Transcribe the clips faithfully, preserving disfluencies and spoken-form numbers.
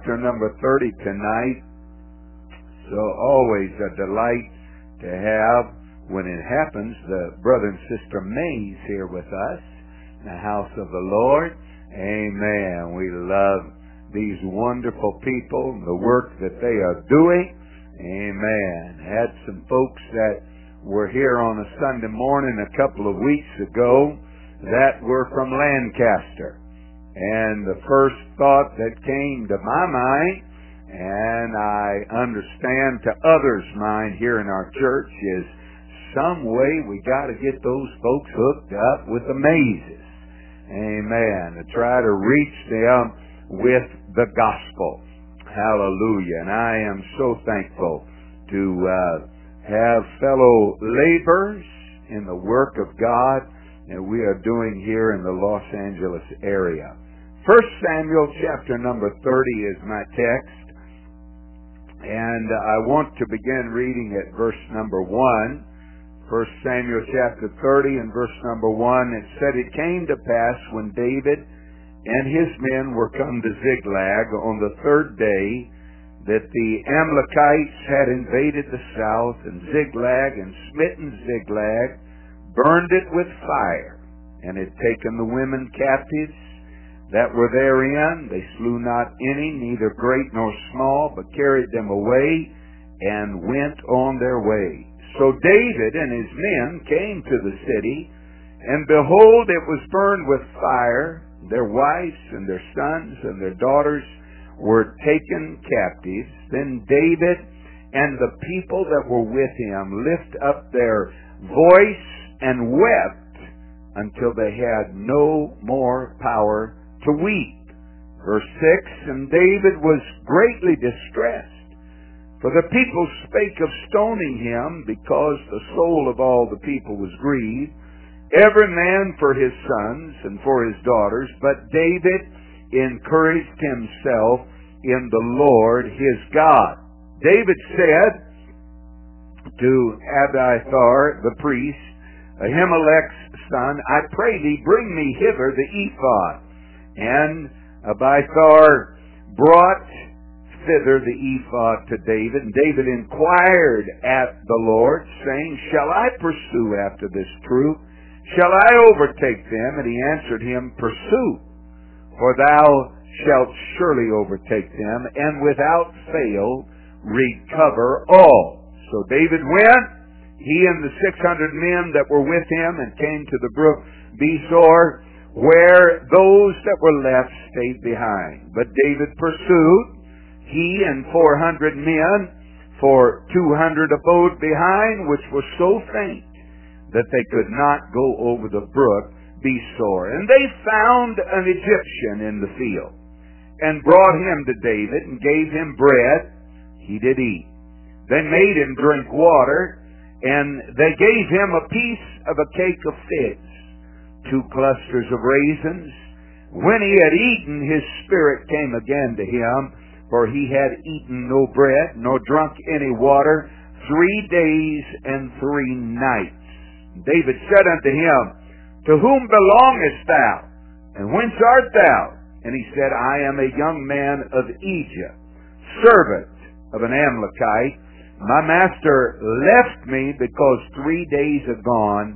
chapter number thirty tonight. So always a delight to have, when it happens, the brother and sister Mays here with us in the house of the Lord. Amen. We love these wonderful people and the work that they are doing. Amen. Had some folks that were here on a Sunday morning a couple of weeks ago that were from Lancaster. And the first thought that came to my mind, and I understand to others' mind here in our church, is some way we got to get those folks hooked up with the Mazes. Amen. To try to reach them with the gospel. Hallelujah. And I am so thankful to uh, have fellow laborers in the work of God that we are doing here in the Los Angeles area. First Samuel chapter number thirty is my text. And I want to begin reading at verse number one. First Samuel chapter thirty and verse number one. It said, "It came to pass when David and his men were come to Ziklag on the third day, that the Amalekites had invaded the south, and Ziklag, and smitten Ziklag, burned it with fire, and had taken the women captives that were therein. They slew not any, neither great nor small, but carried them away, and went on their way. So David and his men came to the city, and behold, it was burned with fire. Their wives and their sons and their daughters were taken captives. Then David and the people that were with him lift up their voice and wept until they had no more power to weep." Verse six, "And David was greatly distressed, for the people spake of stoning him, because the soul of all the people was grieved, every man for his sons and for his daughters. But David encouraged himself in the Lord his God." David said to Abiathar the priest, Ahimelech's son, "I pray thee, bring me hither the ephod." And Abiathar brought thither the ephod to David. And David inquired at the Lord, saying, "Shall I pursue after this troop? Shall I overtake them?" And he answered him, "Pursue, for thou shalt surely overtake them, and without fail recover all." So David went, he and the six hundred men that were with him, and came to the brook Besor, where those that were left stayed behind. But David pursued, he and four hundred men, for two hundred abode behind, which were so faint that they could not go over the brook Besor. And they found an Egyptian in the field, and brought him to David, and gave him bread. He did eat. They made him drink water, and they gave him a piece of a cake of figs, two clusters of raisins. When he had eaten, his spirit came again to him, for he had eaten no bread, nor drunk any water, three days and three nights. David said unto him, "To whom belongest thou, and whence art thou?" And he said, "I am a young man of Egypt, servant of an Amalekite. My master left me, because three days agone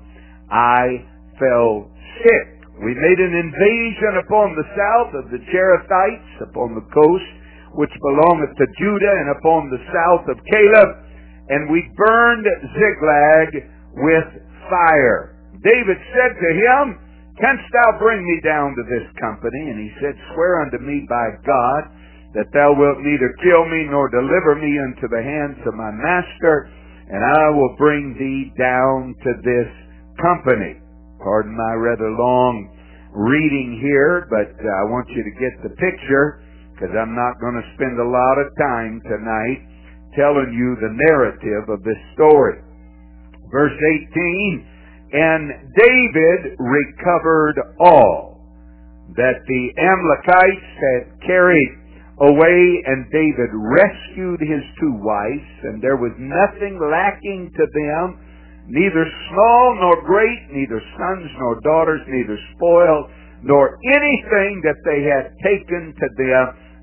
I fell sick. We made an invasion upon the south of the Cherethites, upon the coast which belongeth to Judah, and upon the south of Caleb, and we burned Ziklag with fire." David said to him, "Canst thou bring me down to this company?" And he said, "Swear unto me by God that thou wilt neither kill me nor deliver me into the hands of my master, and I will bring thee down to this company." Pardon my rather long reading here, but I want you to get the picture, because I'm not going to spend a lot of time tonight telling you the narrative of this story. Verse eighteen, "And David recovered all that the Amalekites had carried away, and David rescued his two wives, and there was nothing lacking to them, neither small nor great, neither sons nor daughters, neither spoil, nor anything that they had taken to them.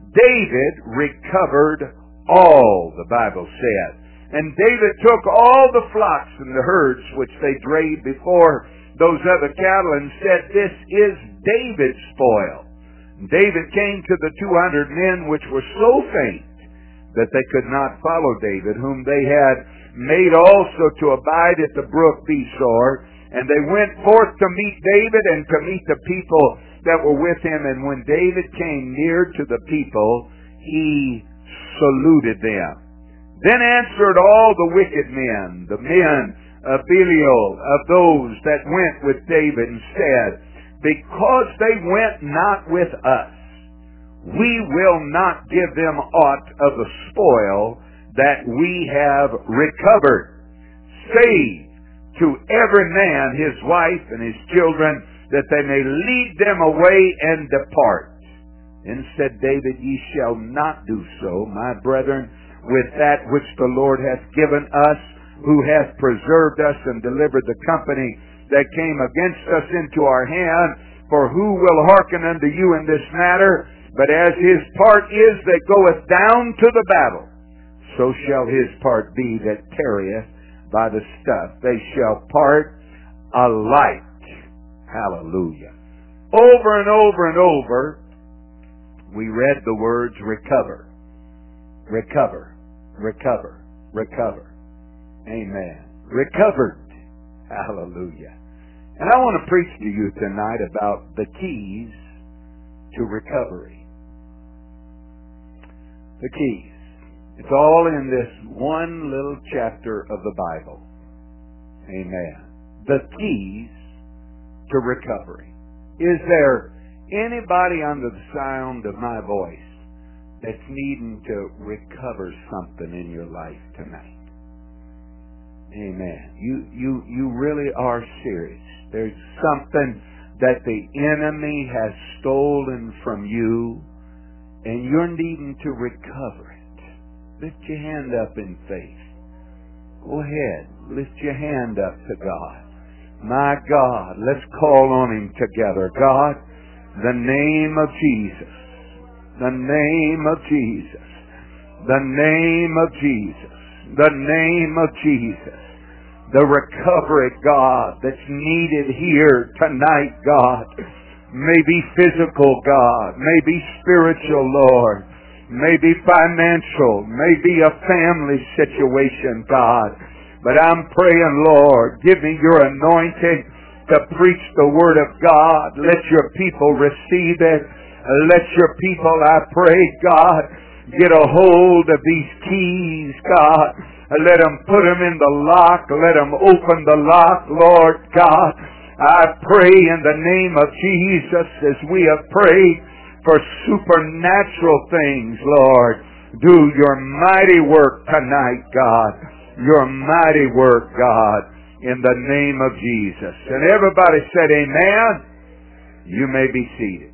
David recovered all, the Bible said. And David took all the flocks and the herds which they drave before those other cattle and said, "This is David's spoil." And David came to the two hundred men which were so faint that they could not follow David, whom they had made also to abide at the brook Besor. And they went forth to meet David and to meet the people that were with him. And when David came near to the people, he saluted them. Then answered all the wicked men, the men of Belial, of those that went with David, and said, "Because they went not with us, we will not give them aught of the spoil that we have recovered, save to every man his wife and his children, that they may lead them away and depart." Then said David, "Ye shall not do so, my brethren, with that which the Lord hath given us, who hath preserved us and delivered the company that came against us into our hand. For who will hearken unto you in this matter? But as his part is that goeth down to the battle, so shall his part be that tarrieth by the stuff. They shall part alike." Hallelujah. Over and over and over, we read the words recover, recover, recover, recover. Amen. Recovered. Hallelujah. And I want to preach to you tonight about the keys to recovery. The keys. It's all in this one little chapter of the Bible. Amen. The keys to recovery. Is there anybody under the sound of my voice that's needing to recover something in your life tonight? Amen. You, you, you really are serious. There's something that the enemy has stolen from you, and you're needing to recover it. Lift your hand up in faith. Go ahead. Lift your hand up to God. My God, let's call on Him together. God, the name of Jesus. The name of Jesus. The name of Jesus. The name of Jesus. The recovery, God, that's needed here tonight, God. Maybe physical, God. Maybe spiritual, Lord. Maybe financial. Maybe a family situation, God. But I'm praying, Lord, give me your anointing to preach the Word of God. Let your people receive it. Let your people, I pray, God, get a hold of these keys, God. Let them put them in the lock. Let them open the lock, Lord God. I pray in the name of Jesus, as we have prayed for supernatural things, Lord. Do your mighty work tonight, God. Your mighty work, God, in the name of Jesus. And everybody said amen. You may be seated.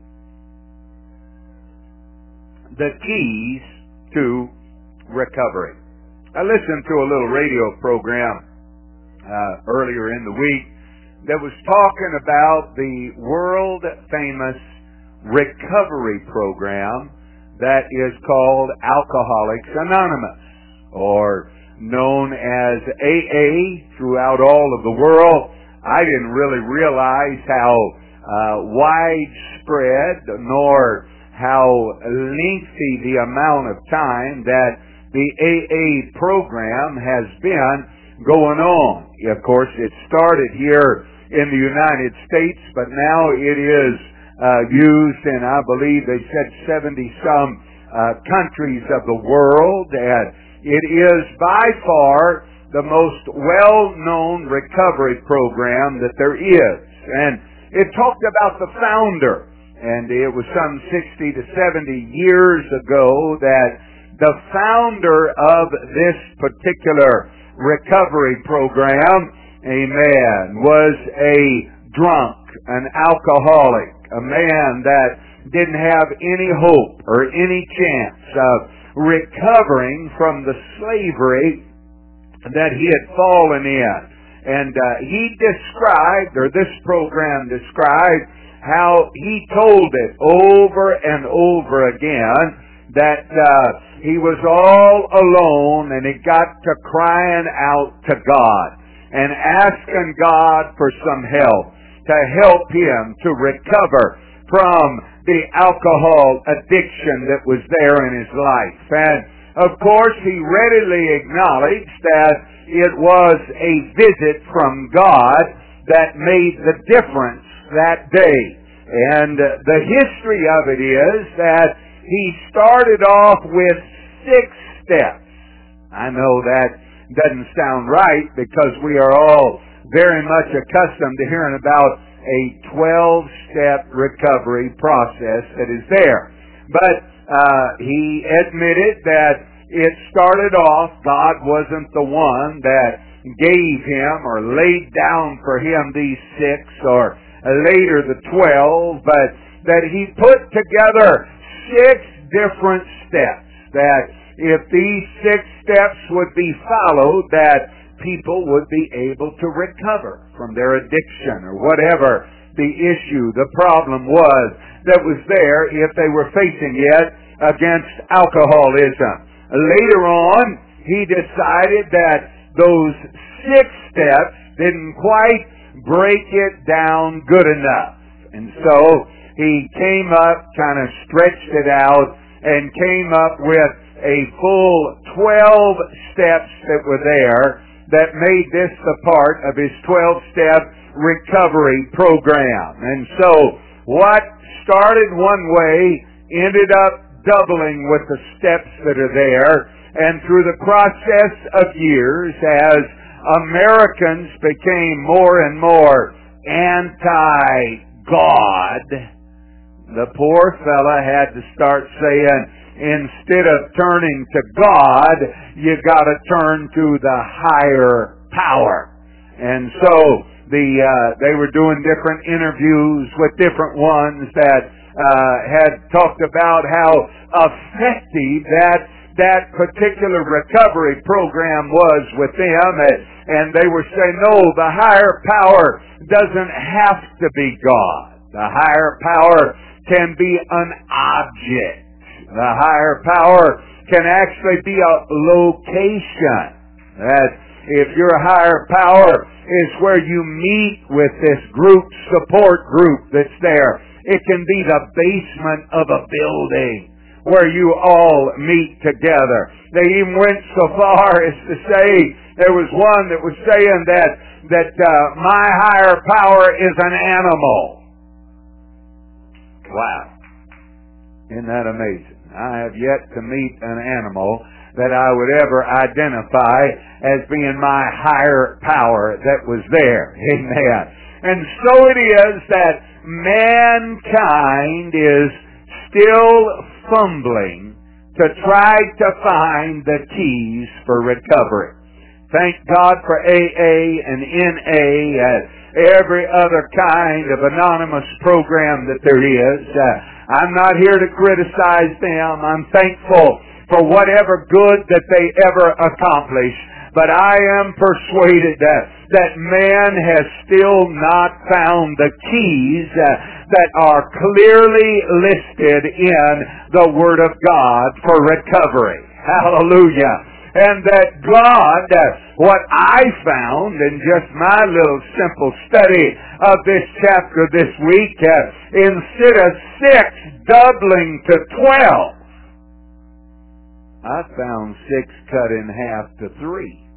The keys to recovery. I listened to a little radio program uh, earlier in the week that was talking about the world-famous recovery program that is called Alcoholics Anonymous, or known as A A throughout all of the world. I didn't really realize how uh, widespread nor how lengthy the amount of time that the A A program has been going on. Of course, it started here in the United States, but now it is uh, used in, I believe they said, seventy-some uh, countries of the world, and it is by far the most well-known recovery program that there is. And it talked about the founder, and it was some sixty to seventy years ago that the founder of this particular recovery program, amen, was a drunk, an alcoholic, a man that didn't have any hope or any chance of recovering from the slavery that he had fallen in. And uh, he described, or this program described, how he told it over and over again that uh, he was all alone, and he got to crying out to God and asking God for some help to help him to recover from the alcohol addiction that was there in his life. And of course, he readily acknowledged that it was a visit from God that made the difference that day. And the history of it is that he started off with six steps. I know that doesn't sound right because we are all very much accustomed to hearing about a twelve-step recovery process that is there. But uh, he admitted that it started off, God wasn't the one that gave him or laid down for him these six or later the twelve, but that he put together six different steps, that if these six steps would be followed, that people would be able to recover from their addiction or whatever the issue, the problem was that was there if they were facing it against alcoholism. Later on, he decided that those six steps didn't quite break it down good enough. And so he came up, kind of stretched it out, and came up with a full twelve steps that were there that made this the part of his twelve-step recovery program. And so what started one way ended up doubling with the steps that are there. And through the process of years, as Americans became more and more anti-God, the poor fella had to start saying, instead of turning to God, you got to turn to the higher power. And so the uh, they were doing different interviews with different ones that uh, had talked about how effective that that particular recovery program was with them, and they were saying, no, the higher power doesn't have to be God. The higher power can be an object. The higher power can actually be a location. That if your higher power is where you meet with this group, support group that's there, it can be the basement of a building where you all meet together. They even went so far as to say, there was one that was saying that, that uh, my higher power is an animal. Wow. Isn't that amazing? I have yet to meet an animal that I would ever identify as being my higher power that was there. Amen. And so it is that mankind is still fumbling to try to find the keys for recovery. Thank God for A A and N A and every other kind of anonymous program that there is. Uh, I'm not here to criticize them. I'm thankful for whatever good that they ever accomplish. But I am persuaded that, that man has still not found the keys uh, that are clearly listed in the Word of God for recovery. Hallelujah. And that God, uh, what I found in just my little simple study of this chapter this week, uh, instead of six doubling to twelve, I found six cut in half to three.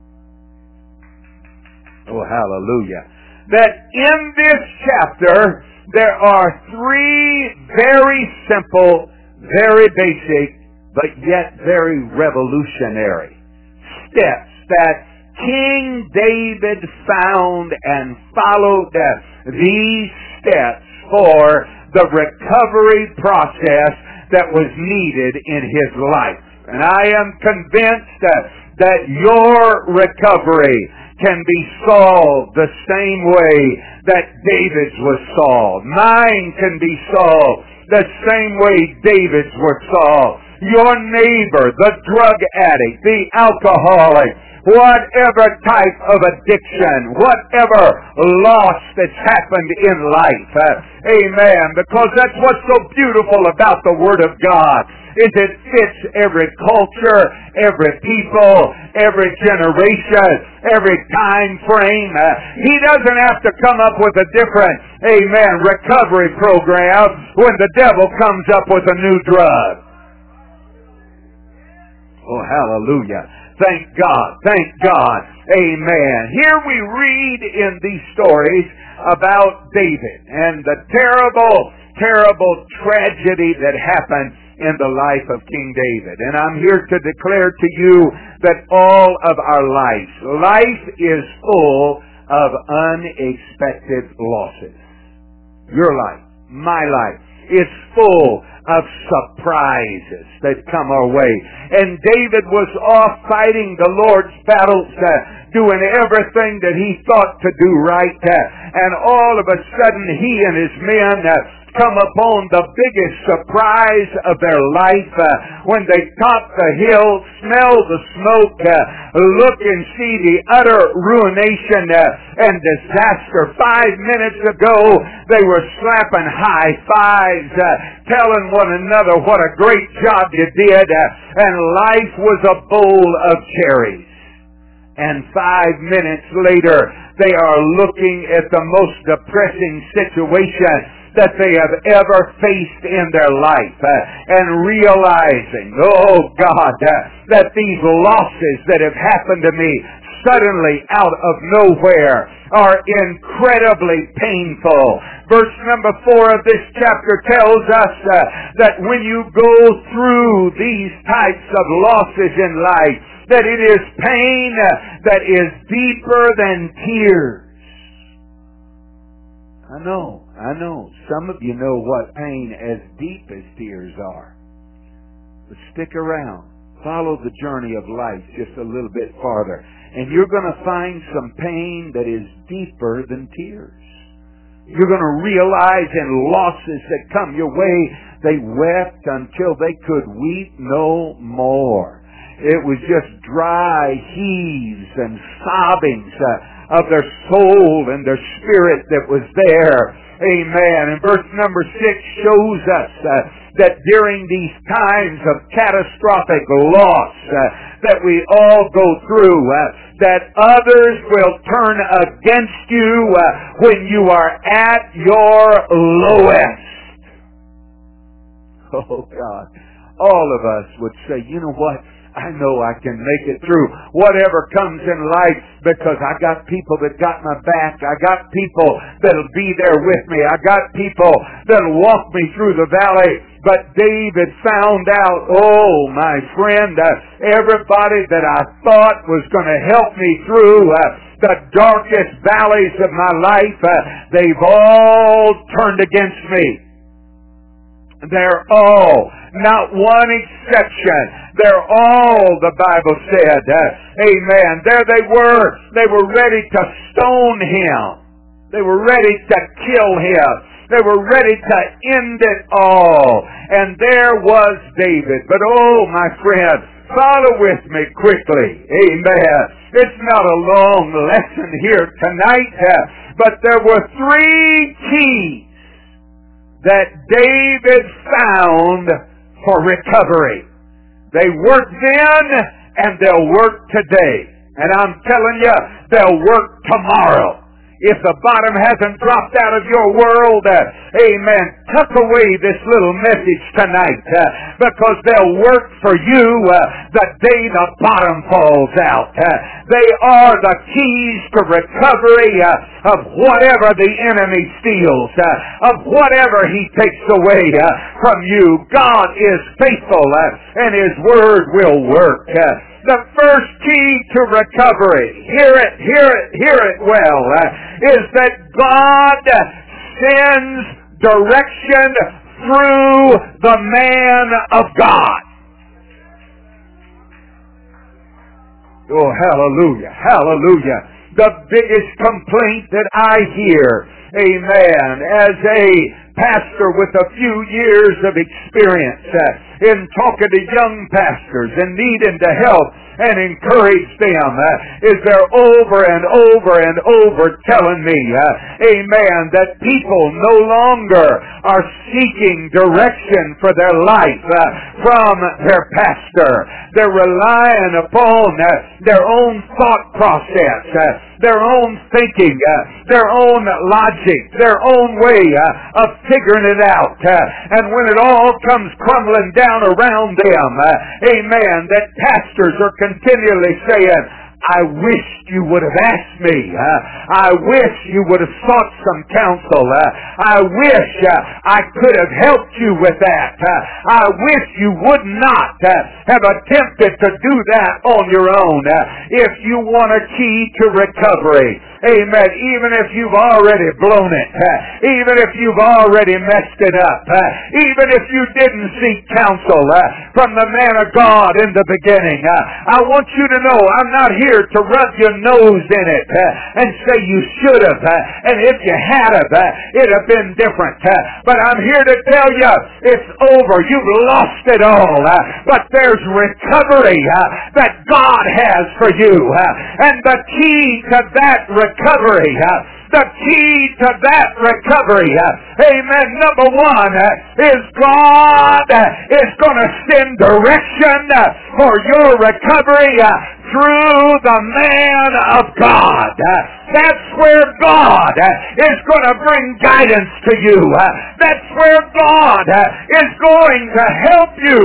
Oh, hallelujah. That in this chapter, there are three very simple, very basic, but yet very revolutionary steps that King David found and followed these steps for the recovery process that was needed in his life. And I am convinced that, that your recovery can be solved the same way that David's was solved. Mine can be solved the same way David's was solved. your neighbor, the drug addict, the alcoholic, whatever type of addiction, whatever loss that's happened in life. Uh, amen. Because that's what's so beautiful about the Word of God, is it fits every culture, every people, every generation, every time frame. Uh, he doesn't have to come up with a different, amen, recovery program when the devil comes up with a new drug. Oh, hallelujah. Thank God. Thank God. Amen. Here we read in these stories about David and the terrible, terrible tragedy that happened in the life of King David. And I'm here to declare to you that all of our lives, life is full of unexpected losses. Your life, my life, is full of surprises that come our way. And David was off fighting the Lord's battles, uh, doing everything that he thought to do right. Uh, and all of a sudden he and his men uh, come upon the biggest surprise of their life uh, when they top the hill, smell the smoke, uh, look and see the utter ruination uh, and disaster. Five minutes ago, they were slapping high fives, uh, telling one another what a great job you did, uh, and life was a bowl of cherries. And five minutes later, they are looking at the most depressing situation that they have ever faced in their life, uh, and realizing, oh God, uh, that these losses that have happened to me suddenly out of nowhere are incredibly painful. Verse number four of this chapter tells us uh, that when you go through these types of losses in life, that it is pain uh, that is deeper than tears. I know, I know. Some of you know what pain as deep as tears are. But stick around. Follow the journey of life just a little bit farther. And you're going to find some pain that is deeper than tears. You're going to realize in losses that come your way, they wept until they could weep no more. It was just dry heaves and sobbings uh, of their soul and their spirit that was there. Amen. And verse number six shows us uh, that during these times of catastrophic loss uh, that we all go through, uh, that others will turn against you uh, when you are at your lowest. Oh God. All of us would say, you know what? I know I can make it through whatever comes in life because I got people that got my back. I got people that'll be there with me. I got people that'll walk me through the valley. But David found out, oh, my friend, uh, everybody that I thought was going to help me through uh, the darkest valleys of my life, uh, they've all turned against me. They're all, not one exception, they're all, the Bible said, uh, amen. There they were, they were ready to stone him. They were ready to kill him. They were ready to end it all. And there was David. But oh, my friend, follow with me quickly. Amen. It's not a long lesson here tonight, uh, but there were three keys that David found for recovery. They worked then and they'll work today. And I'm telling you, they'll work tomorrow. If the bottom hasn't dropped out of your world, uh, amen, tuck away this little message tonight uh, because they'll work for you uh, the day the bottom falls out. Uh, they are the keys to recovery uh, of whatever the enemy steals, uh, of whatever he takes away uh, from you. God is faithful uh, and His Word will work. Uh, The first key to recovery, hear it, hear it, hear it well, uh, is that God sends direction through the man of God. Oh, hallelujah, hallelujah. The biggest complaint that I hear, amen, as a pastor with a few years of experience uh, in talking to young pastors and needing to help and encourage them, uh, is there over and over and over telling me, uh, amen, that people no longer are seeking direction for their life uh, from their pastor. They're relying upon uh, their own thought process, uh, their own thinking, uh, their own logic, their own way uh, of figuring it out. Uh, and when it all comes crumbling down around them, uh, amen, that pastors are continually saying, I wish you would have asked me. Uh, I wish you would have sought some counsel. Uh, I wish uh, I could have helped you with that. Uh, I wish you would not uh, have attempted to do that on your own. Uh, if you want a key to recovery, amen, even if you've already blown it, uh, even if you've already messed it up, uh, even if you didn't seek counsel uh, from the man of God in the beginning, uh, I want you to know I'm not here to rub your nose in it uh, and say you should have, uh, and if you had have, uh, it'd have been different. Uh, but I'm here to tell you, it's over. You've lost it all. Uh, but there's recovery uh, that God has for you. Uh, and the key to that recovery, uh, the key to that recovery, uh, amen, number one, uh, is God uh, is going to send direction uh, for your recovery uh, through the man of God. Uh, that's where God uh, is going to bring guidance to you. Uh, that's where God uh, is going to help you.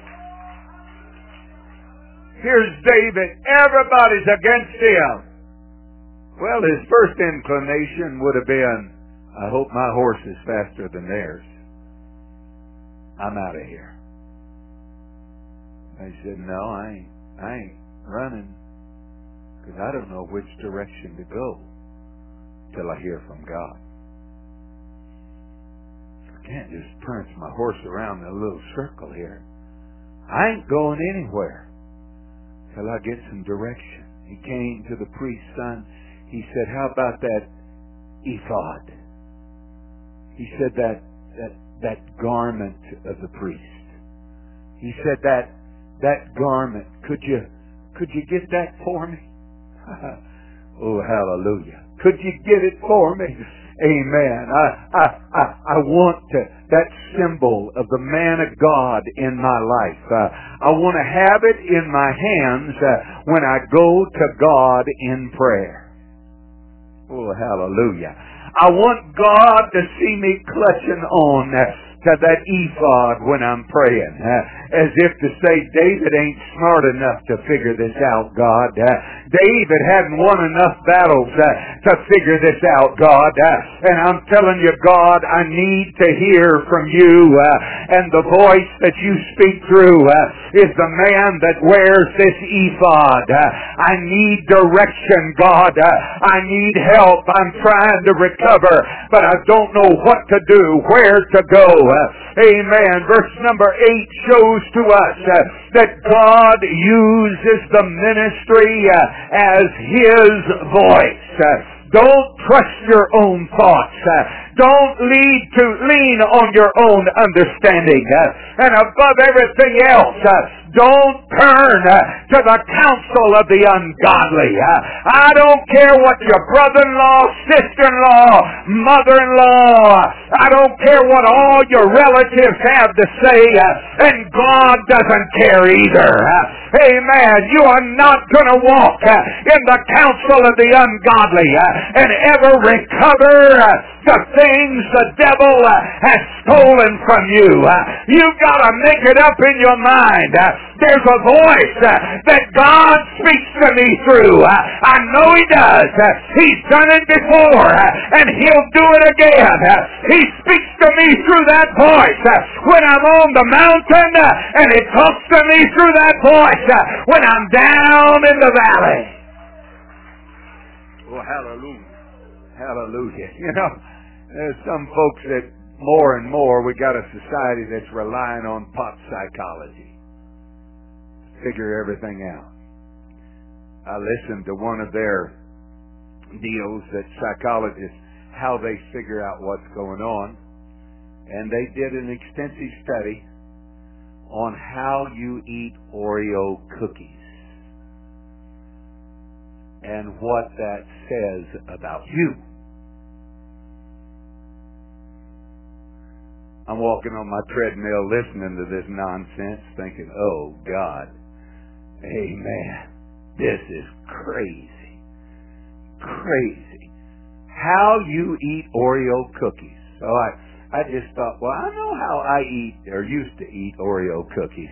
Here's David. Everybody's against him. Well, his first inclination would have been, I hope my horse is faster than theirs. I'm out of here. I said, no, I ain't, I ain't running, because I don't know which direction to go till I hear from God. I can't just prance my horse around in a little circle here. I ain't going anywhere till I get some direction. He came to the priest's son. He said, how about that ephod? He said that, that, that garment of the priest. He said that, that garment, could you, could you get that for me? Oh, hallelujah. Could you get it for me? Amen. I, I, I, I want to, that symbol of the man of God in my life. Uh, I want to have it in my hands uh, when I go to God in prayer. Oh, hallelujah. I want God to see me clutching on uh, to that ephod when I'm praying. Uh, as if to say, David ain't smart enough to figure this out, God. Uh, David hadn't won enough battles uh, to figure this out, God. Uh, and I'm telling you, God, I need to hear from you. Uh, and the voice that you speak through uh, is the man that wears this ephod. Uh, I need direction, God. Uh, I need help. I'm trying to recover, but I don't know what to do, where to go. Uh, amen. Verse number eight shows to us uh, that God uses the ministry uh, as His voice. Uh, don't trust your own thoughts. Uh, don't lead to lean on your own understanding. Uh, and above everything else, uh, don't turn uh, to the counsel of the ungodly. Uh, I don't care what your brother-in-law, sister-in-law, mother-in-law, I don't care what all your relatives have to say, uh, and God doesn't care either. Uh, amen. You are not going to walk uh, in the counsel of the ungodly uh, and ever recover uh, the things the devil uh, has stolen from you. Uh, you've got to make it up in your mind. Uh, there's a voice uh, that God speaks to me through. Uh, I know He does. Uh, he's done it before, uh, and He'll do it again. Uh, he speaks to me through that voice uh, when I'm on the mountain, uh, and He talks to me through that voice uh, when I'm down in the valley. Oh, hallelujah. Hallelujah. You know, there's some folks that more and more, we got a society that's relying on pop psychology. Figure everything out. I listened to one of their deals that psychologists, how they figure out what's going on. and they did an extensive study on how you eat Oreo cookies and what that says about you. I'm walking on my treadmill listening to this nonsense thinking, oh God, amen, this is crazy, crazy. How you eat Oreo cookies. So I, I just thought, well, I know how I eat or used to eat Oreo cookies.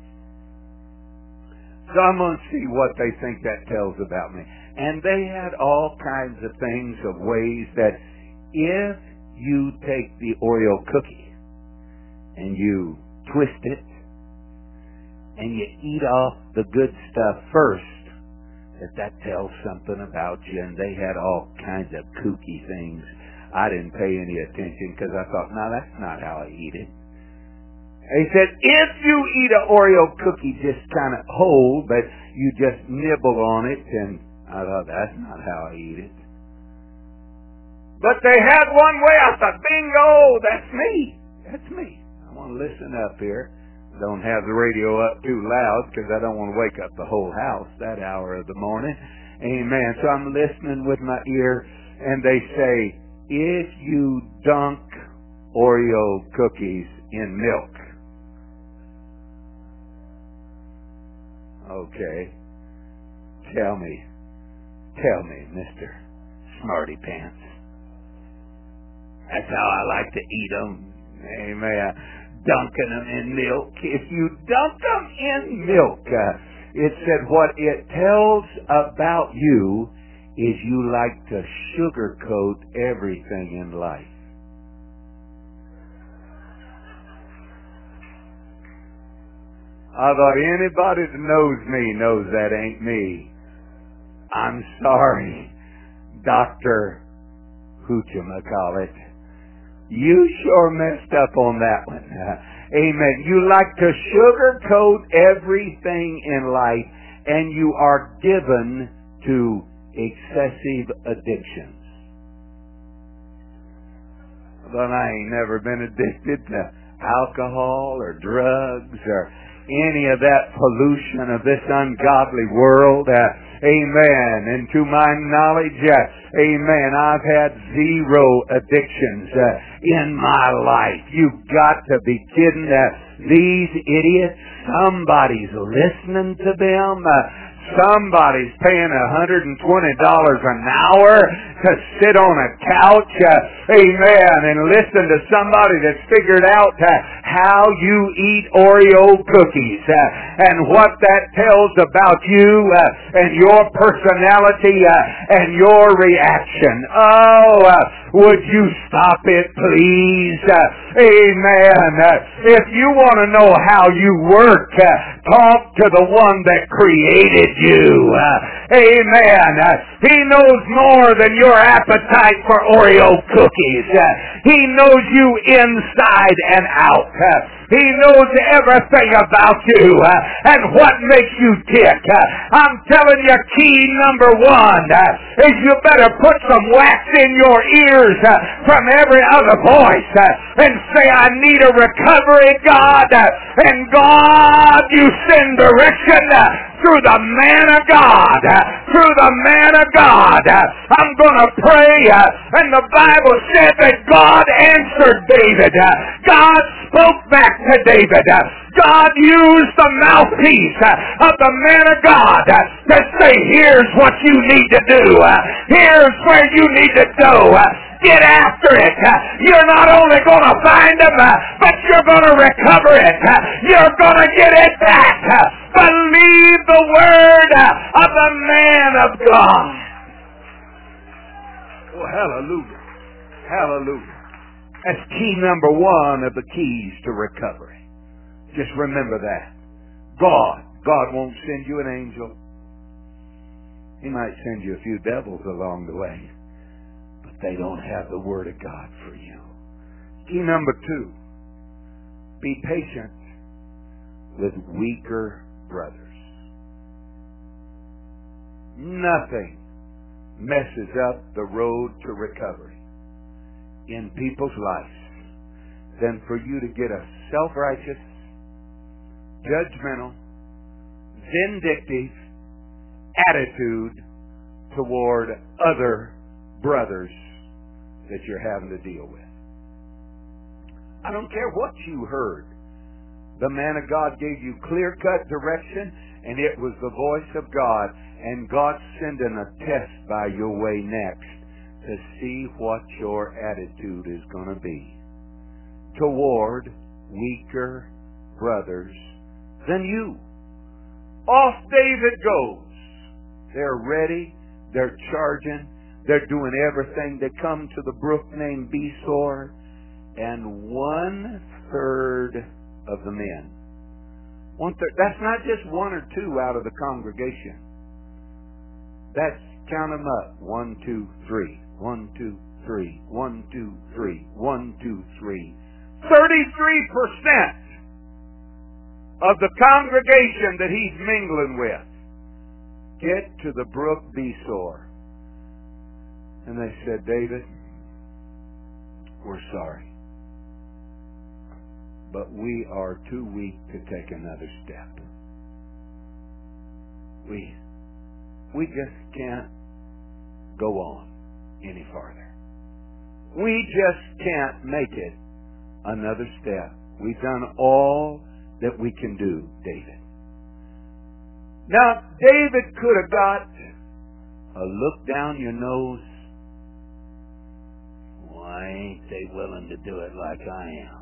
So I'm going to see what they think that tells about me. And they had all kinds of things of ways that if you take the Oreo cookie and you twist it and you eat off the good stuff first, that that tells something about you. And they had all kinds of kooky things. I didn't pay any attention because I thought, no, that's not how I eat it. They said, if you eat an Oreo cookie just kind of whole, but you just nibble on it, and I thought, that's not how I eat it. But they had one way. I thought, bingo, that's me. That's me. I want to listen up here. Don't have the radio up too loud because I don't want to wake up the whole house that hour of the morning. Amen. So I'm listening with my ear, and they say, if you dunk Oreo cookies in milk. Okay. Tell me. Tell me, Mister Smarty Pants. That's how I like to eat them. Amen. Dunking them in milk. If you dunk them in milk, uh, it said what it tells about you is you like to sugarcoat everything in life. I thought anybody that knows me knows that ain't me. I'm sorry, Doctor Whoochamacallit. You sure messed up on that one. Uh, amen. You like to sugarcoat everything in life, and you are given to excessive addictions. But I ain't never been addicted to alcohol or drugs or any of that pollution of this ungodly world. Uh, amen. And to my knowledge, uh, amen, I've had zero addictions uh, in my life. You've got to be kidding. Uh, these idiots, somebody's listening to them. Uh, Somebody's paying one hundred twenty dollars an hour to sit on a couch, uh, amen, and listen to somebody that's figured out uh, how you eat Oreo cookies uh, and what that tells about you uh, and your personality uh, and your reaction. Oh, uh, would you stop it, please? Uh, amen. Uh, if you want to know how you work, uh, talk to the one that created you. Uh, amen. Uh, he knows more than your appetite for Oreo cookies. Uh, he knows you inside and out. Uh, he knows everything about you uh, and what makes you tick. Uh, I'm telling you, key number one uh, is you better put some wax in your ears uh, from every other voice uh, and say, I need a recovery, God. Uh, and God, you send direction uh, through the man of God. Uh, through the man of God. Uh, I'm going to pray. Uh, and the Bible said that God answered David. Uh, God spoke back to David. Uh, God used the mouthpiece uh, of the man of God uh, to say, here's what you need to do. Uh, here's where you need to go. Uh, get after it. Uh, you're not only going to find them, uh, but you're going to recover it. Uh, you're going to get it back. Uh, believe the word uh, of the man of God. Oh, hallelujah. Hallelujah. That's key number one of the keys to recovery. Just remember that. God. God won't send you an angel. He might send you a few devils along the way. But they don't have the Word of God for you. Key number two. Be patient with weaker brothers. Nothing messes up the road to recovery in people's lives than for you to get a self-righteous, judgmental, vindictive attitude toward other brothers that you're having to deal with. I don't care what you heard. The man of God gave you clear-cut direction, and it was the voice of God, and God's sending a test by your way next to see what your attitude is going to be toward weaker brothers than you. Off David goes. They're ready. They're charging. They're doing everything. They come to the brook named Besor, and one third of the men. One third. That's not just one or two out of the congregation. That's, count them up. One, two, three. One, two, three. One, two, three. One, two, three. Thirty-three percent of the congregation that he's mingling with get to the brook Besor. And they said, David, we're sorry, but we are too weak to take another step. We, we just can't go on any farther. We just can't make it another step. We've done all that we can do, David. Now, David could have got a look down your nose. Why ain't they willing to do it like I am?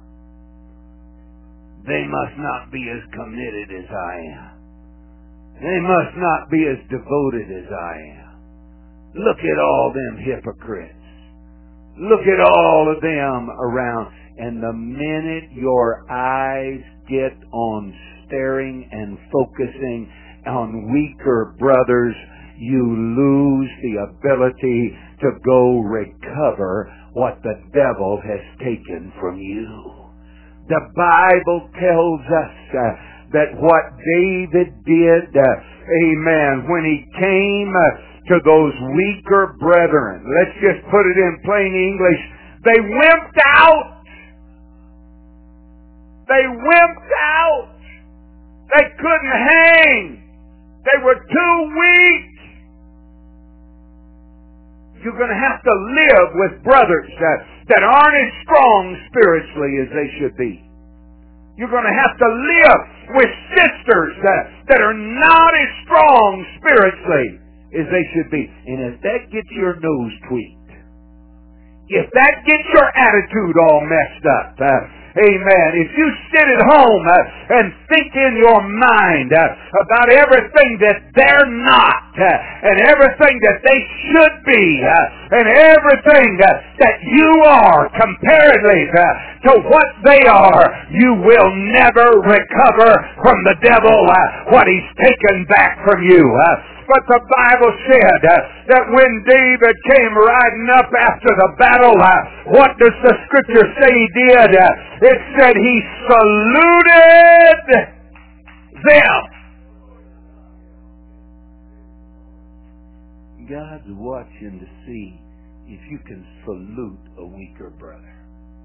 They must not be as committed as I am. They must not be as devoted as I am. Look at all them hypocrites. Look at all of them around. And the minute your eyes get on staring and focusing on weaker brothers, you lose the ability to go recover what the devil has taken from you. The Bible tells us uh, that what David did, uh, amen, when he came uh, to those weaker brethren, let's just put it in plain English, they wimped out. They wimped out. They couldn't hang. They were too weak. You're going to have to live with brothers that, that aren't as strong spiritually as they should be. You're going to have to live with sisters that, that are not as strong spiritually as they should be. And if that gets your nose tweaked, if that gets your attitude all messed up, uh, amen. If you sit at home uh, and think in your mind uh, about everything that they're not, uh, and everything that they should be, uh, and everything uh, that you are comparatively uh, to what they are, you will never recover from the devil uh, what he's taken back from you. Uh, But the Bible said uh, that when David came riding up after the battle, uh, what does the Scripture say he did? Uh, it said he saluted them. God's watching to see if you can salute a weaker brother.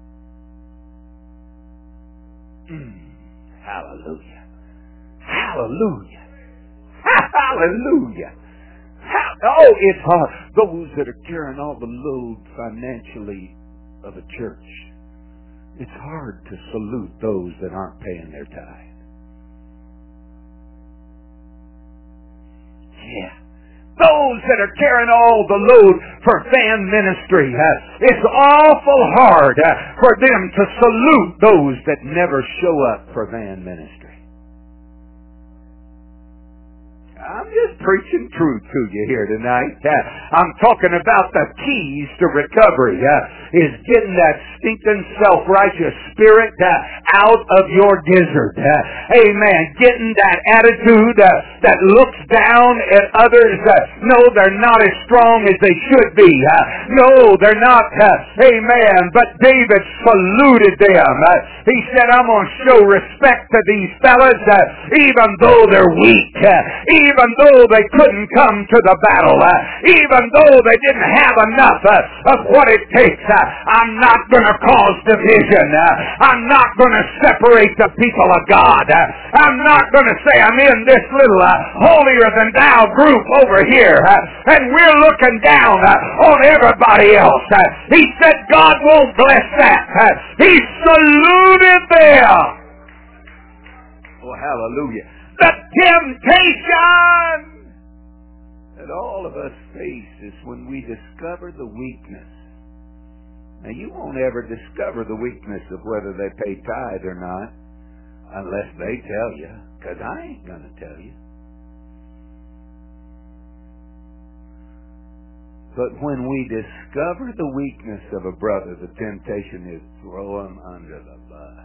Mm, hallelujah. Hallelujah. Hallelujah. Oh, it's hard. Those that are carrying all the load financially of a church, it's hard to salute those that aren't paying their tithe. Yeah. Those that are carrying all the load for van ministry, uh, it's awful hard uh, for them to salute those that never show up for van ministry. I'm just preaching truth to you here tonight. Uh, I'm talking about the keys to recovery uh, is getting that stinking self-righteous spirit uh, out of your gizzard. Uh, amen. Getting that attitude uh, that looks down at others. Uh, no, they're not as strong as they should be. Uh, no, they're not. Uh, amen. But David saluted them. Uh, he said, I'm going to show respect to these fellas uh, even though they're weak. Uh, even even though they couldn't come to the battle, uh, even though they didn't have enough uh, of what it takes, uh, I'm not going to cause division. Uh, I'm not going to separate the people of God. Uh, I'm not going to say I'm in this little uh, holier-than-thou group over here, uh, and we're looking down uh, on everybody else. Uh, he said God won't bless that. Uh, he saluted them. Oh, hallelujah. The temptation that all of us face is when we discover the weakness. Now, you won't ever discover the weakness of whether they pay tithe or not unless they tell you, because I ain't going to tell you. But when we discover the weakness of a brother, the temptation is throw him under the bus.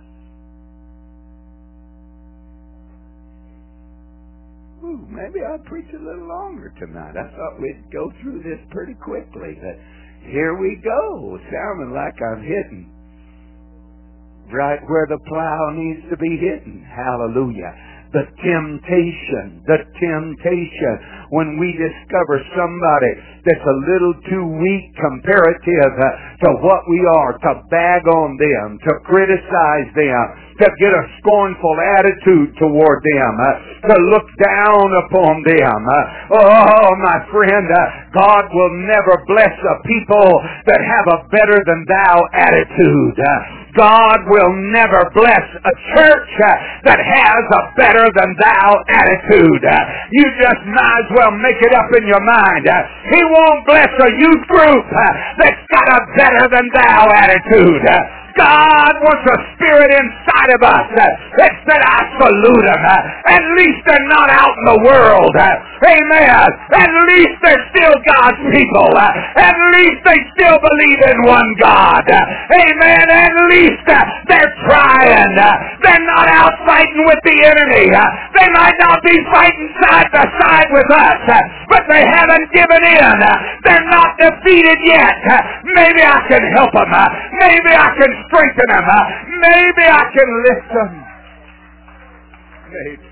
Ooh, maybe I'll preach a little longer tonight. I thought we'd go through this pretty quickly, but here we go, sounding like I'm hitting right where the plow needs to be hitting. Hallelujah. The temptation, the temptation, when we discover somebody that's a little too weak comparative uh, to what we are, to bag on them, to criticize them, to get a scornful attitude toward them, uh, to look down upon them. Uh, oh, my friend, uh, God will never bless a people that have a better than thou attitude. Uh, God will never bless a church uh, that has a better than thou attitude. Uh, you just might as well make it up in your mind. Uh, he won't bless a youth group uh, that's got a better than thou attitude. Uh, God wants a spirit inside of us uh, that said, I salute them. Uh, at least they're not out in the world. Uh, amen. At least they're still God's people. Uh, at least they still believe in one God. Uh, amen. At least uh, they're trying. Uh, they're not out fighting with the enemy. Uh, they might not be fighting side by side with us, uh, but they haven't given in. Uh, they're not defeated yet. Uh, maybe I can help them. Uh, maybe I can strengthen them. Uh, maybe I can lift them. Maybe.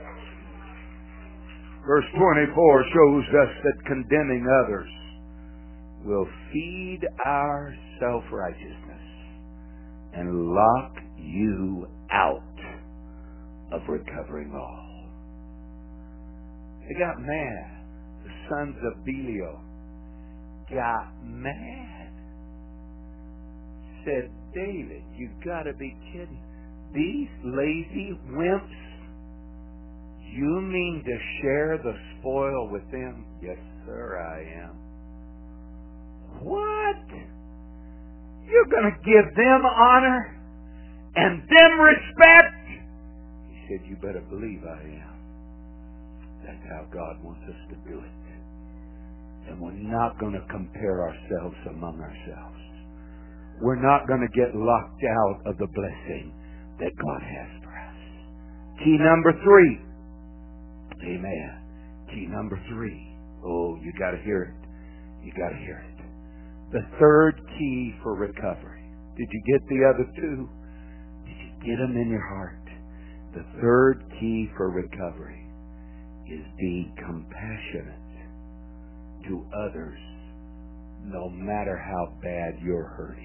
Verse twenty-four shows us that condemning others will feed our self-righteousness and lock you out of recovering all. They got mad. The sons of Belial got mad. Said, David, you've got to be kidding. These lazy wimps, you mean to share the spoil with them? Yes, sir, I am. What? You're going to give them honor and them respect? He said, you better believe I am. That's how God wants us to do it. And we're not going to compare ourselves among ourselves. We're not going to get locked out of the blessing that God has for us. Key number three. Amen. Key number three. Oh, you got to hear it. You got to hear it. The third key for recovery. Did you get the other two? Did you get them in your heart? The third key for recovery is be compassionate to others no matter how bad you're hurting.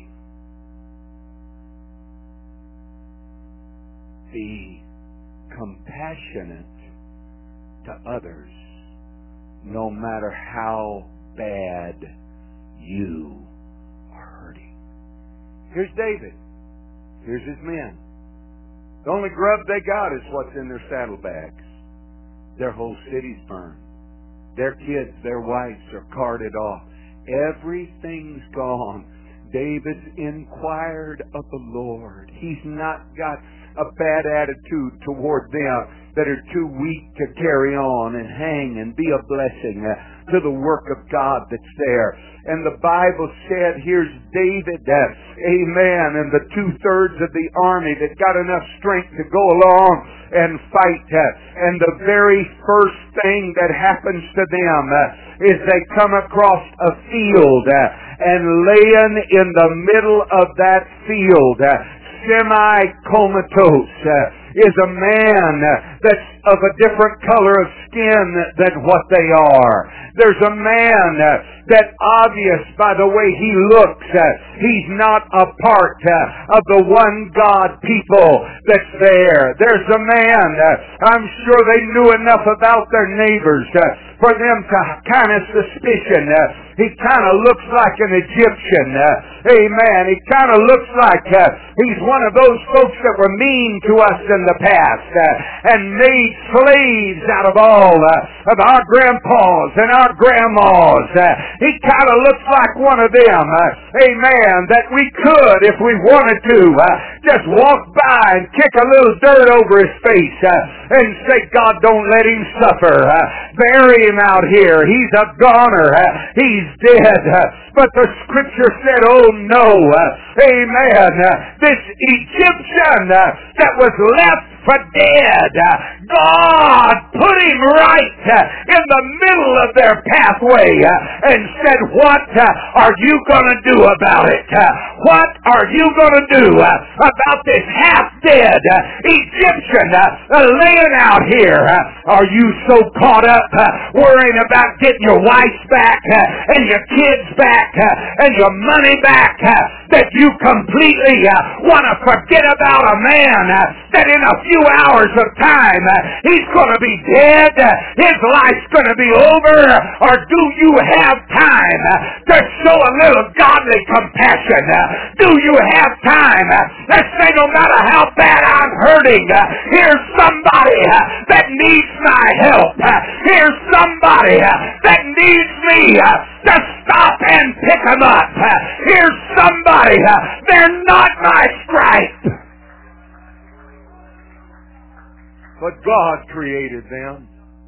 Be compassionate to others no matter how bad you are hurting. Here's David. Here's his men. The only grub they got is what's in their saddlebags. Their whole city's burned. Their kids, their wives are carted off. Everything's gone. David's inquired of the Lord. He's not got a bad attitude toward them that are too weak to carry on and hang and be a blessing uh, to the work of God that's there. And the Bible said, here's David, uh, amen, and the two-thirds of the army that got enough strength to go along and fight. Uh, and the very first thing that happens to them uh, is they come across a field, uh, and laying in the middle of that field, uh, semi-comatose, uh, is a man that's of a different color of skin than what they are. There's a man that obvious by the way he looks, he's not a part of the one God people that's there. There's a man, I'm sure they knew enough about their neighbors for them to kind of suspicion. He kind of looks like an Egyptian. Amen. He kind of looks like he's one of those folks that were mean to us in the past and made slaves out of all of our grandpas and our grandmas. He kind of looks like one of them. Amen. That we could, if we wanted to, just walk by and kick a little dirt over his face and say, God, don't let him suffer. Bury him out here. He's a goner. He's dead. But the scripture said, oh no. Amen. This Egyptian that was left for dead, God put him right in the middle of their pathway and said, what are you going to do about it? What are you going to do about this half-dead Egyptian laying out here? Are you so caught up worrying about getting your wife back and your kids back and your money back that you completely want to forget about a man that in a few hours of time he's going to be dead, his life's going to be over? Or do you have time to show a little godly compassion? Do you have time to say, no matter how bad I'm hurting, here's somebody that needs my help. Here's somebody that needs me to stop and pick them up. Here's somebody, they're not my stripe. But God created them.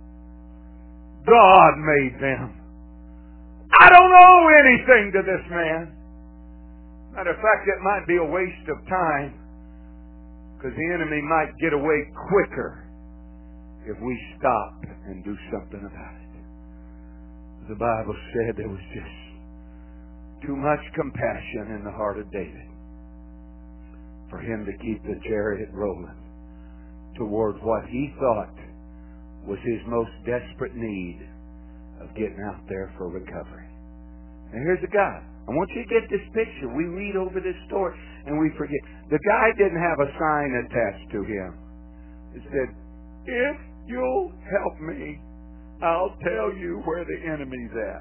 God made them. I don't owe anything to this man. Matter of fact, it might be a waste of time because the enemy might get away quicker if we stop and do something about it. The Bible said there was just too much compassion in the heart of David for him to keep the chariot rolling toward what he thought was his most desperate need of getting out there for recovery. And here's a guy. I want you to get this picture. We read over this story and we forget. The guy didn't have a sign attached to him. It said, if you'll help me, I'll tell you where the enemy's at.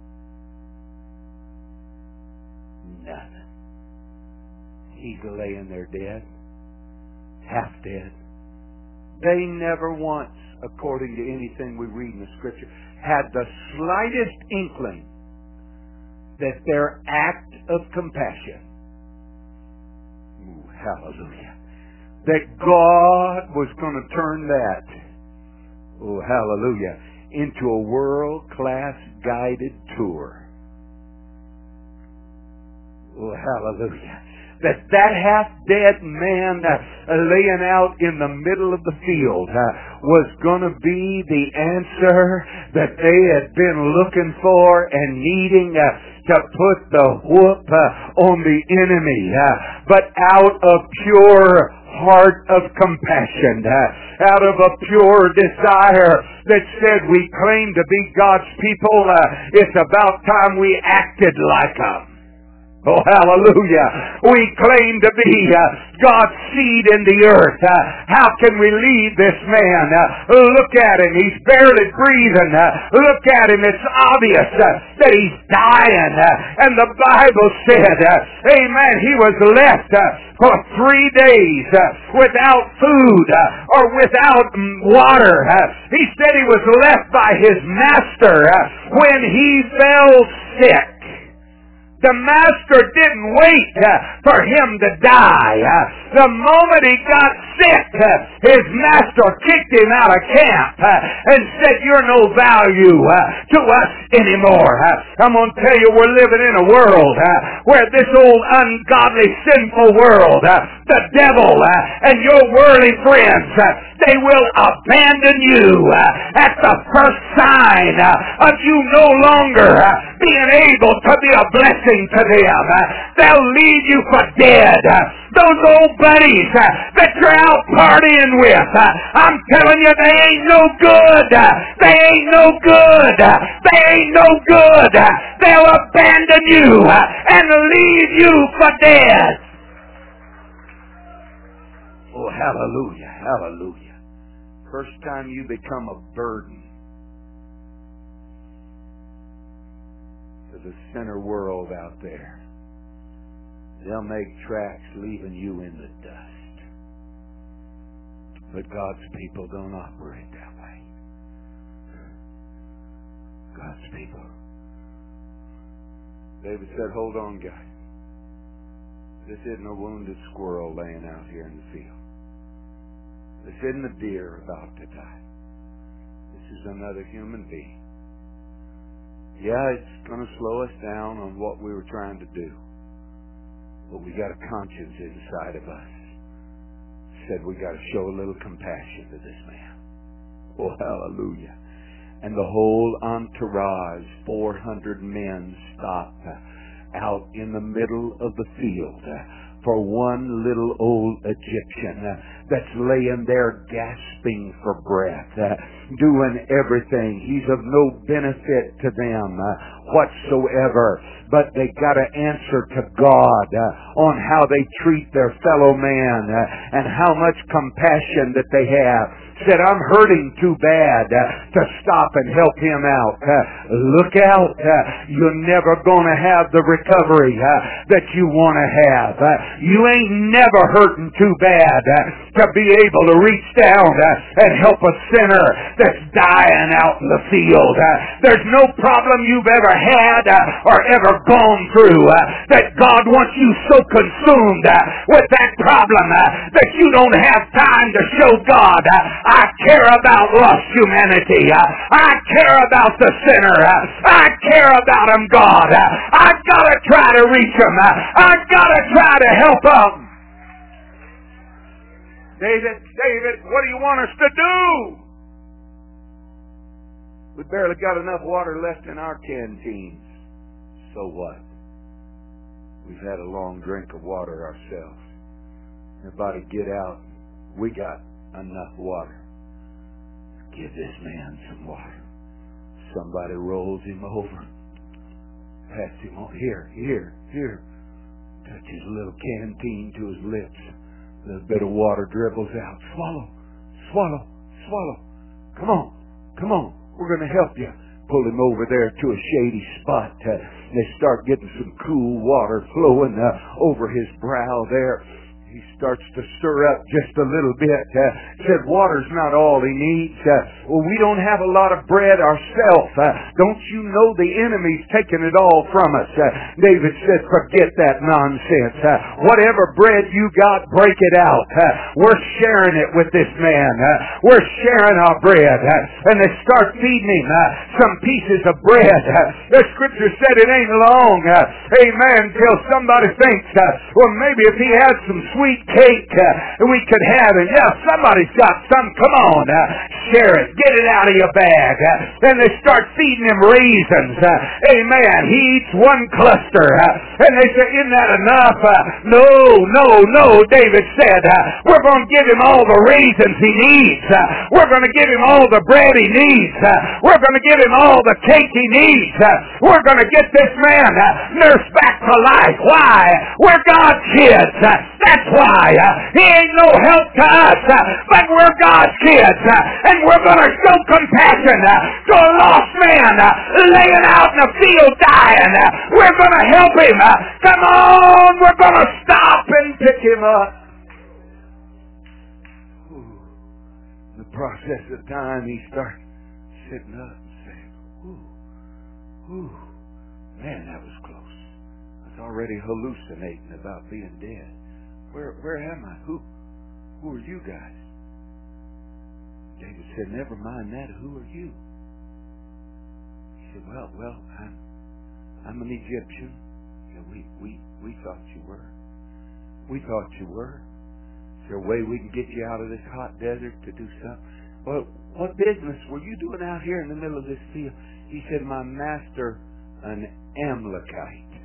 Nothing. He's laying there dead. Half dead. They never once, according to anything we read in the scripture, had the slightest inkling that their act of compassion, ooh, hallelujah, that God was going to turn that, oh, hallelujah, into a world-class guided tour. Oh, hallelujah. That that half-dead man uh, laying out in the middle of the field uh, was going to be the answer that they had been looking for and needing uh, to put the whoop uh, on the enemy. Uh, but out of pure heart of compassion, uh, out of a pure desire that said we claim to be God's people, uh, it's about time we acted like them. Oh, hallelujah. We claim to be uh, God's seed in the earth. Uh, how can we leave this man? Uh, look at him. He's barely breathing. Uh, look at him. It's obvious uh, that he's dying. Uh, and the Bible said, uh, amen, he was left uh, for three days uh, without food uh, or without um, water. Uh, he said he was left by his master uh, when he fell sick. The master didn't wait uh, for him to die. Uh, the moment he got sick, uh, his master kicked him out of camp uh, and said, you're no value uh, to us anymore. Uh, I'm going to tell you, we're living in a world uh, where this old ungodly, sinful world, uh, the devil uh, and your worldly friends, uh, they will abandon you uh, at the first sign uh, of you no longer uh, being able to be a blessing to them. Uh, they'll leave you for dead. Uh, those old buddies uh, that you're out partying with, uh, I'm telling you, they ain't no good. Uh, they ain't no good. Uh, they ain't no good. Uh, they'll abandon you uh, and leave you for dead. Oh, hallelujah, hallelujah. First time you become a burden to the sinner world out there, they'll make tracks leaving you in the dust. But God's people don't operate that way. God's people. David said, hold on, guys. This isn't a wounded squirrel laying out here in the field. This isn't a deer about to die. This is another human being. Yeah, it's going to slow us down on what we were trying to do. But we got a conscience inside of us. Said we got to show a little compassion to this man. Oh, hallelujah. And the whole entourage, four hundred men, stopped out in the middle of the field for one little old Egyptian uh, that's laying there gasping for breath, uh, doing everything. He's of no benefit to them uh, whatsoever, but they got to answer to God uh, on how they treat their fellow man uh, and how much compassion that they have. Said, I'm hurting too bad uh, to stop and help him out. Uh, look out. Uh, you're never going to have the recovery uh, that you want to have. Uh, you ain't never hurting too bad uh, to be able to reach down uh, and help a sinner that's dying out in the field. Uh, there's no problem you've ever had uh, or ever gone through uh, that God wants you so consumed uh, with that problem uh, that you don't have time to show God, uh, I care about lost humanity. Uh, I care about the sinner. Uh, I care about him, God. Uh, I've got to try to reach him. Uh, I've got to try to help him. David, David, what do you want us to do? We barely got enough water left in our canteens. So what? We've had a long drink of water ourselves. Everybody get out. We got enough water. Give this man some water. Somebody rolls him over. Pass him on. Here, here, here. Touch his little canteen to his lips. A little bit of water dribbles out. Swallow, swallow, swallow. Come on, come on. We're going to help you. Pull him over there to a shady spot. Uh, they start getting some cool water flowing uh, over his brow there. He starts to stir up just a little bit. Uh, said, water's not all he needs. Uh, well, we don't have a lot of bread ourselves. Uh, don't you know the enemy's taking it all from us? Uh, David said, forget that nonsense. Uh, whatever bread you got, break it out. Uh, we're sharing it with this man. Uh, we're sharing our bread. Uh, and they start feeding him uh, some pieces of bread. Uh, the scripture said it ain't long, uh, amen, till somebody thinks, uh, well, maybe if he had some sweet Sweet cake uh, we could have it. Yeah, somebody's got some. Come on, uh, share it. Get it out of your bag. Uh, then they start feeding him raisins. Uh, amen. He eats one cluster. Uh, and they say, isn't that enough? Uh, no, no, no. David said, uh, we're going to give him all the raisins he needs. Uh, we're going to give him all the bread he needs. Uh, we're going to give him all the cake he needs. Uh, we're going to get this man uh, nursed back to life. Why? We're God's kids. Uh, that's why. Uh, he ain't no help to us, uh, but we're God's kids, uh, and we're going to show compassion uh, to a lost man uh, laying out in the field dying. Uh, we're going to help him. Uh, come on, we're going to stop and pick him up. Ooh. In the process of time, he starts sitting up and saying, ooh, ooh, man, that was close. I was already hallucinating about being dead. Where where am I? Who who are you guys? David said, never mind that. Who are you? He said, well, well, I'm I'm an Egyptian. Yeah, we we we thought you were. We thought you were. Is there a way we can get you out of this hot desert to do something? Well, what business were you doing out here in the middle of this field? He said, my master, an Amalekite.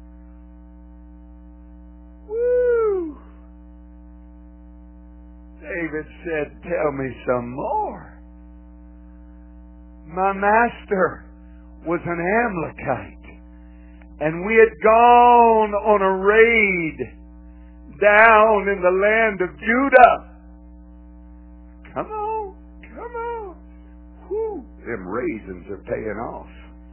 Woo! David said, tell me some more. My master was an Amalekite, and we had gone on a raid down in the land of Judah. Come on, come on. Whew, them raisins are paying off.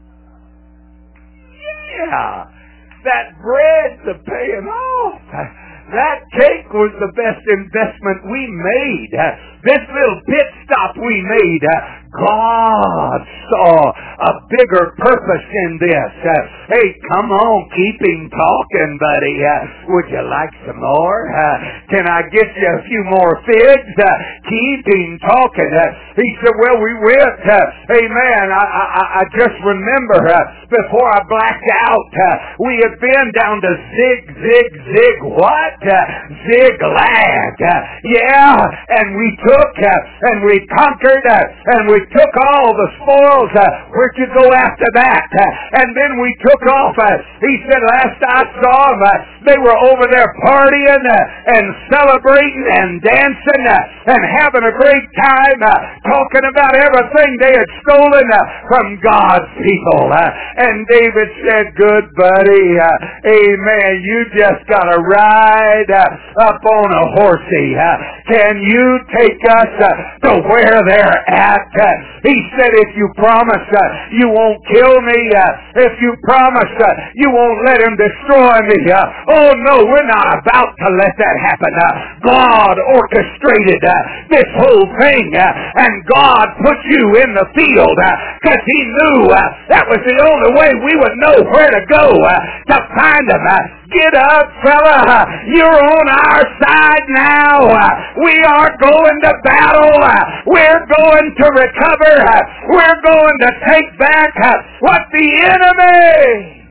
Yeah, that bread's a paying off. That cake was the best investment we made. This little pit stop we made, God saw a bigger purpose in this. Hey, come on, keep him talking, buddy. Would you like some more? Can I get you a few more figs? Keep him talking. He said, well, we went. Hey, man, I, I, I just remember before I blacked out, we had been down to Zig, Zig, Zig, what? Ziglag. Yeah, and we took and we conquered and we took all the spoils. Where'd you go after that? And then we took off. He said, last I saw them, they were over there partying and celebrating and dancing and having a great time, talking about everything they had stolen from God's people. And David said, good buddy, amen, you just got to ride up on a horsey. Can you take us to where they're at? He said, if you promise you won't kill me, if you promise you won't let him destroy me. Oh no, we're not about to let that happen. God orchestrated this whole thing, and God put you in the field because he knew that was the only way we would know where to go to find them. Get up, fella. You're on our side now. We are going to battle. We're going to recover. We're going to take back what the enemy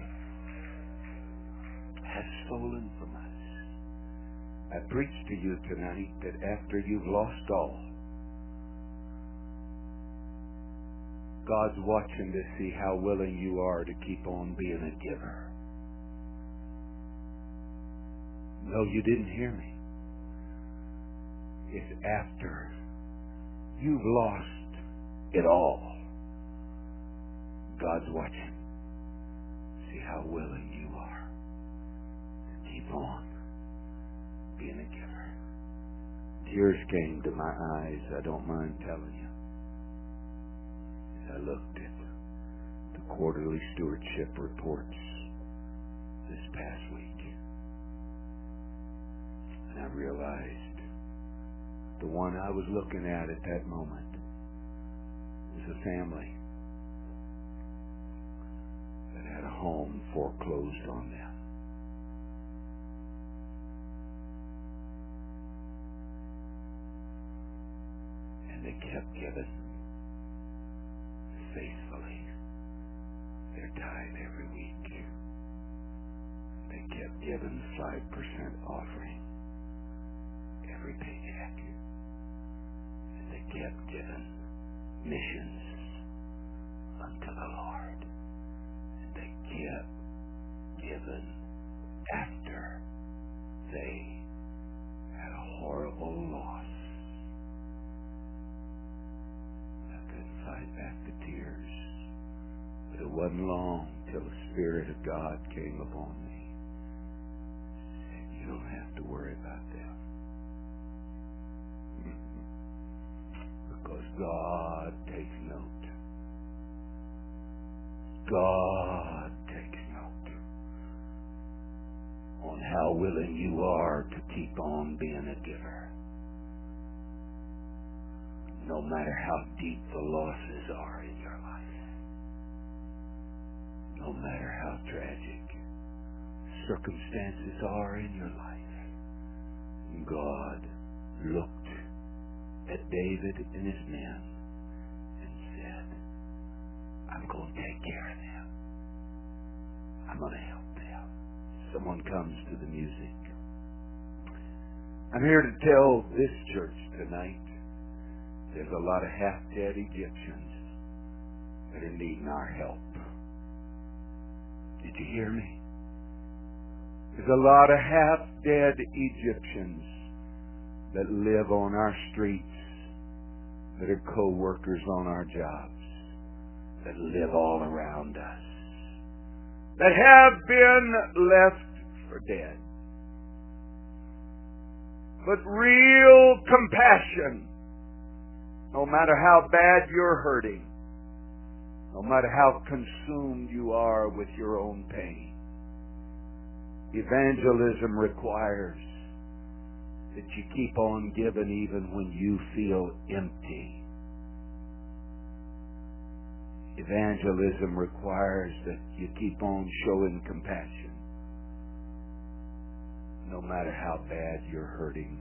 has stolen from us. I preach to you tonight that after you've lost all, God's watching to see how willing you are to keep on being a giver. No, you didn't hear me. It's after you've lost it all. God's watching. See how willing you are to keep on being a giver. Tears came to my eyes, I don't mind telling you. As I looked at the quarterly stewardship reports this past week. And I realized the one I was looking at at that moment was a family that had a home foreclosed on them. And they kept giving faithfully their tithe every week. They kept giving five percent offering every paycheck. And they kept giving missions unto the Lord. And they kept giving after they had a horrible loss. I couldn't fight back the tears. But it wasn't long till the Spirit of God came upon me. He said, you don't have to worry about them. Because God takes note. God takes note on how willing you are to keep on being a giver. No matter how deep the losses are in your life. No matter how tragic circumstances are in your life. God looked at David and his men and said, I'm going to take care of them. I'm going to help them. Someone comes to the music. I'm here to tell this church tonight There's a lot of half-dead Egyptians that are needing our help. Did you hear me? There's a lot of half-dead Egyptians that live on our streets, that are co-workers on our jobs, that live all around us, that have been left for dead. But real compassion, no matter how bad you're hurting, no matter how consumed you are with your own pain, evangelism requires that you keep on giving even when you feel empty. Evangelism requires that you keep on showing compassion, no matter how bad you're hurting.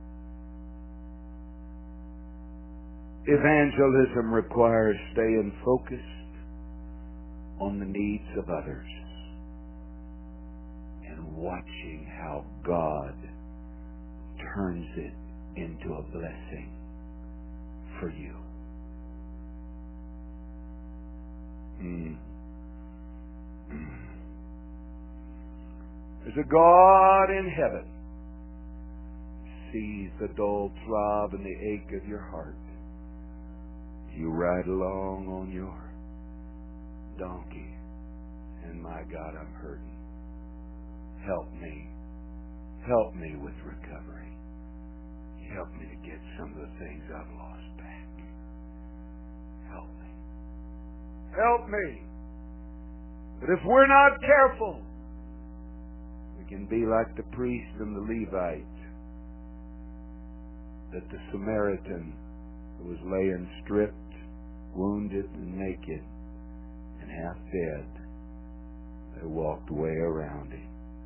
Evangelism requires staying focused on the needs of others and watching how God turns it into a blessing for you. Mm. Mm. There's a God in heaven who sees the dull throb and the ache of your heart. You ride along on your donkey, and my God, I'm hurting. Help me. Help me with recovery. Help me to get some of the things I've lost back. Help me. Help me. But if we're not careful, we can be like the priest and the Levite, that the Samaritan who was laying stripped, wounded, and naked, and half dead. They walked way around him.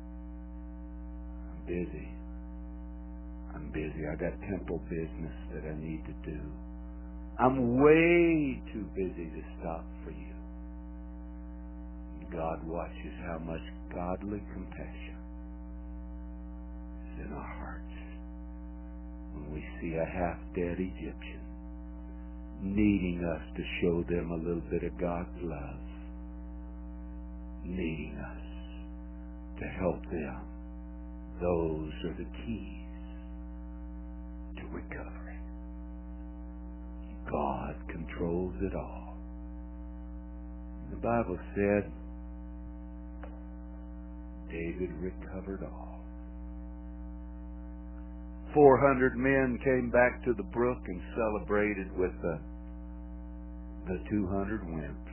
I'm busy. I'm busy. I got temple business that I need to do. I'm way too busy to stop for you. And God watches how much godly compassion is in our hearts when we see a half-dead Egyptian needing us to show them a little bit of God's love, needing us to help them. Those are the keys to recovery. God controls it all. The Bible said David recovered all. Four hundred men came back to the brook and celebrated with the, the two hundred wimps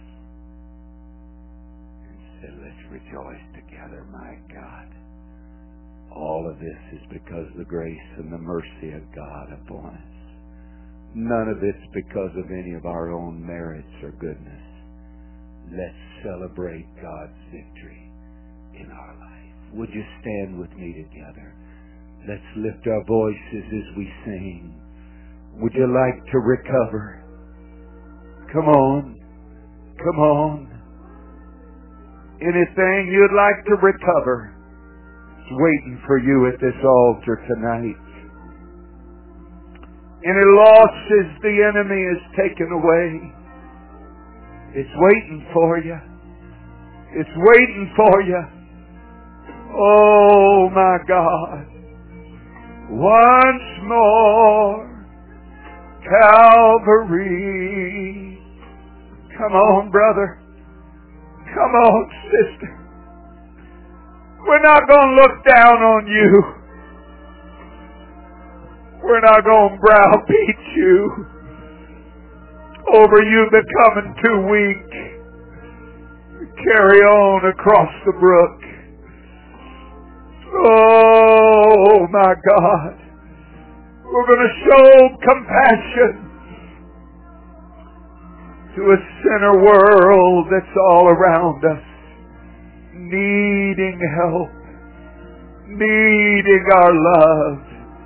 and said, let's rejoice together, my God. All of this is because of the grace and the mercy of God upon us. None of it's because of any of our own merits or goodness. Let's celebrate God's victory in our life. Would you stand with me together? Let's lift our voices as we sing. Would you like to recover? Come on. Come on. Anything you'd like to recover is waiting for you at this altar tonight. Any losses the enemy has taken away, it's waiting for you. It's waiting for you. Oh my God. Once more, Calvary. Come on, brother. Come on, sister. We're not going to look down on you. We're not going to browbeat you over you becoming too weak. Carry on across the brook. Oh, my God. We're going to show compassion to a sinner world that's all around us, needing help, needing our love,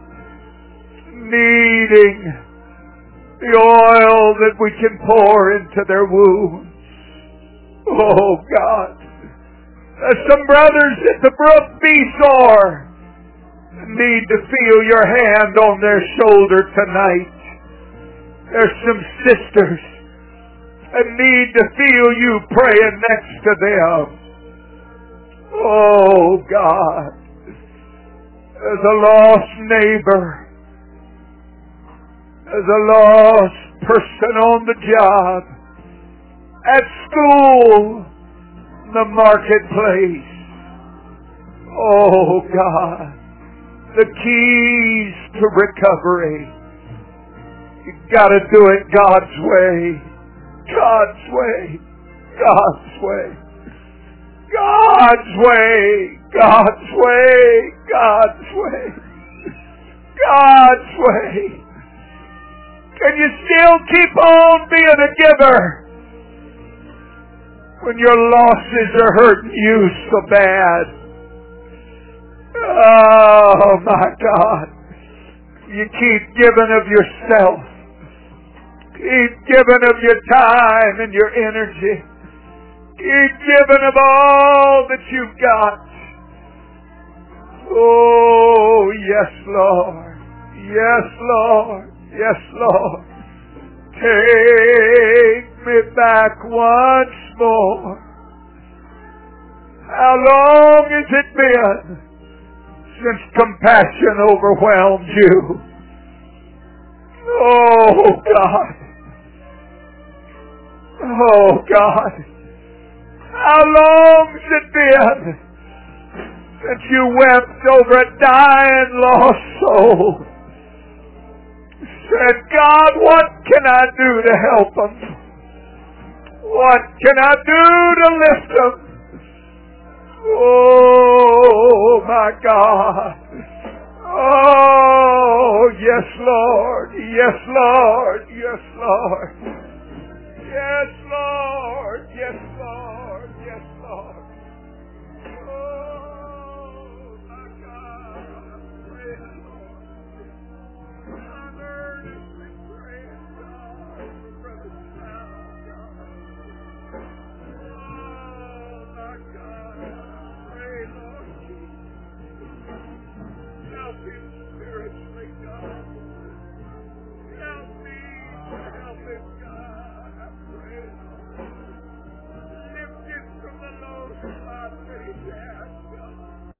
needing the oil that we can pour into their wounds. Oh, God. There's some brothers at the brook Besor need to feel your hand on their shoulder tonight. There's some sisters that need to feel you praying next to them. Oh, God. There's a lost neighbor. There's a lost person on the job, at school, in the marketplace. Oh, God. The keys to recovery. You've got to do it God's way. God's way. God's way. God's way. God's way. God's way. God's way. Can you still keep on being a giver when your losses are hurting you so bad? Oh, my God. You keep giving of yourself. Keep giving of your time and your energy. Keep giving of all that you've got. Oh, yes, Lord. Yes, Lord. Yes, Lord. Take me back once more. How long has it been since compassion overwhelmed you? Oh, God. Oh, God. How long's it been since you wept over a dying, lost soul? Said, God, what can I do to help them? What can I do to lift them? Oh, my God. Oh, yes, Lord. Yes, Lord. Yes, Lord. Yes, Lord. Yes, Lord. Yes, Lord. Oh, my God. Praise the Lord. I'm earnestly praying, God, for Brother Sal, God. Oh, my God. Pray, Lord Jesus. Help him spiritually, God. Help me. Help him, God. I pray, Lord. Lift him from the low spot that he's at, God.